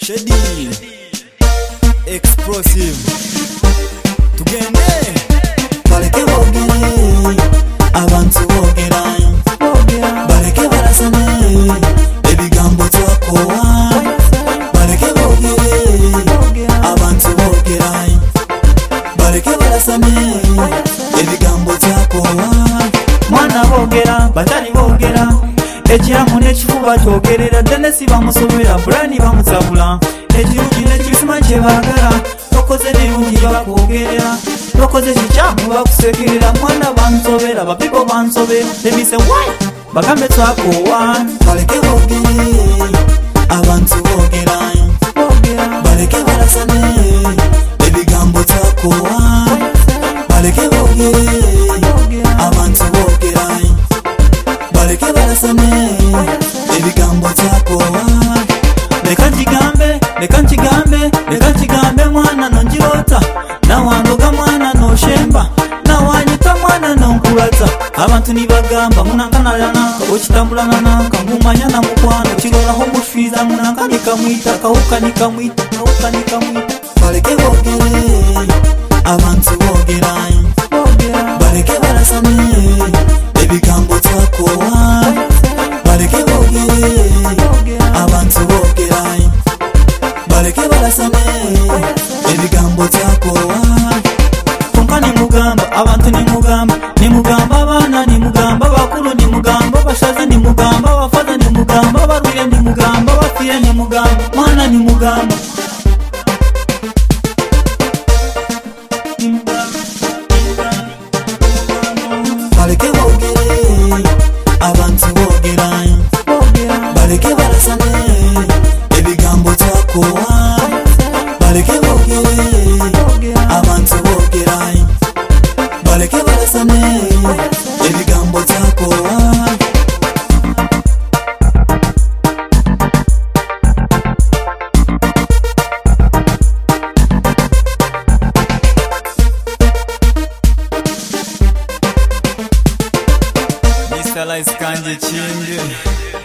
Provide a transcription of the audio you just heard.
Shady Explosive tugende baleke bogere abantu bogera baleke barasane ebigambo twakowa baleke bogere abantu bogera baleke barasane ebigambo twakowa mwana bogera batali bogera ekiramu n'ekifuba kyogerera ddene si bamusobera bulani bamusabula ekirungi n'ekisima kye baagala tokoze n'erungi bakwogerera tokoze kikyamu bakusekerera mwana bansobera bapipo bansobera emise wai bagambe twakoowa baleke boogere abantu boogera baleke barasane ebigambo twakoowa baleke boogere abantu boogera baleke barasane ebigambo twakowa leka nkigambe mwana nonjirota nawandoga mwana noshemba nawanyita mwana nonkulata abantu nibagamba munankanalyananka okitambulanananka ngumanya na mukwano kirolaho mufiza munankannikamwita kawukanikamwita baleke bogere abantu bogera baleke barasane ebigambo twakowa baleke bogere abantu bogera baleke barasane ebigambo twakowa konka nimugamba abantu nimugamba abaana nimugamba bakulu nimugamba bashaze nimugamba bafaza nimugamba barwire nimugamba bafire nimugamba mwana nimugamba baleke bogere abantu bogera baleke barasane ebigambo twakowa baleke bogere abantu bogera baleke barasane ebigambo twakowa Mr. Lice Kanje Chinge